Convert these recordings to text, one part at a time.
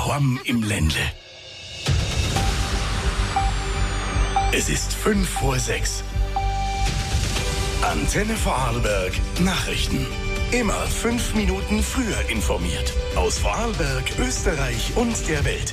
daheim im Ländle. Es ist 5:06 Uhr. Antenne Vorarlberg Nachrichten. Immer 5 Minuten früher informiert. Aus Vorarlberg, Österreich und der Welt.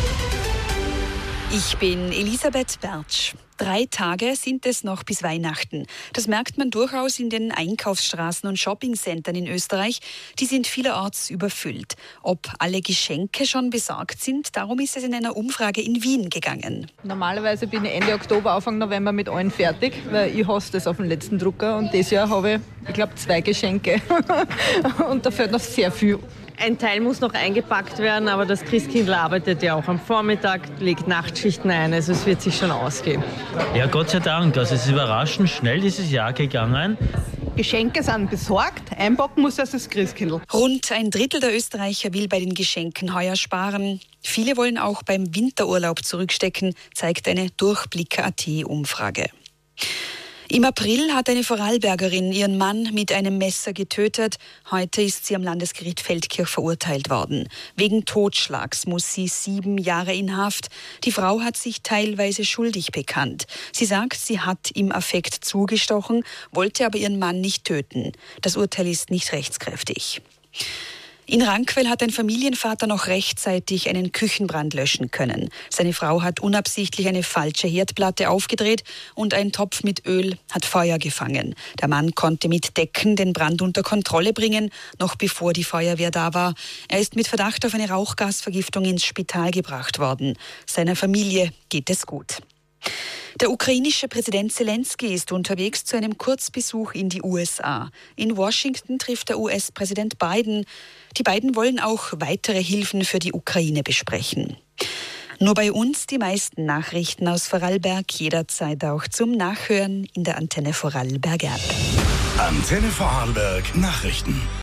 Ich bin Elisabeth Bertsch. 3 Tage sind es noch bis Weihnachten. Das merkt man durchaus in den Einkaufsstraßen und Shoppingcentern in Österreich. Die sind vielerorts überfüllt. Ob alle Geschenke schon besorgt sind, darum ist es in einer Umfrage in Wien gegangen. Normalerweise bin ich Ende Oktober, Anfang November mit allen fertig, weil ich hasse das auf dem letzten Drucker. Und dieses Jahr habe ich glaube 2 Geschenke. Und da fehlt noch sehr viel. Ein Teil muss noch eingepackt werden, aber das Christkindl arbeitet ja auch am Vormittag, legt Nachtschichten ein, also es wird sich schon ausgehen. Ja, Gott sei Dank. Also es ist überraschend schnell dieses Jahr gegangen. Geschenke sind besorgt, einpacken muss erst das Christkindl. Rund 1/3 der Österreicher will bei den Geschenken heuer sparen. Viele wollen auch beim Winterurlaub zurückstecken, zeigt eine Durchblicker.at-Umfrage. Im April hat eine Vorarlbergerin ihren Mann mit einem Messer getötet. Heute ist sie am Landesgericht Feldkirch verurteilt worden. Wegen Totschlags muss sie 7 Jahre in Haft. Die Frau hat sich teilweise schuldig bekannt. Sie sagt, sie hat im Affekt zugestochen, wollte aber ihren Mann nicht töten. Das Urteil ist nicht rechtskräftig. In Rankwell hat ein Familienvater noch rechtzeitig einen Küchenbrand löschen können. Seine Frau hat unabsichtlich eine falsche Herdplatte aufgedreht und ein Topf mit Öl hat Feuer gefangen. Der Mann konnte mit Decken den Brand unter Kontrolle bringen, noch bevor die Feuerwehr da war. Er ist mit Verdacht auf eine Rauchgasvergiftung ins Spital gebracht worden. Seiner Familie geht es gut. Der ukrainische Präsident Zelensky ist unterwegs zu einem Kurzbesuch in die USA. In Washington trifft der US-Präsident Biden. Die beiden wollen auch weitere Hilfen für die Ukraine besprechen. Nur bei uns die meisten Nachrichten aus Vorarlberg, jederzeit auch zum Nachhören in der Antenne Vorarlberg App. Antenne Vorarlberg Nachrichten.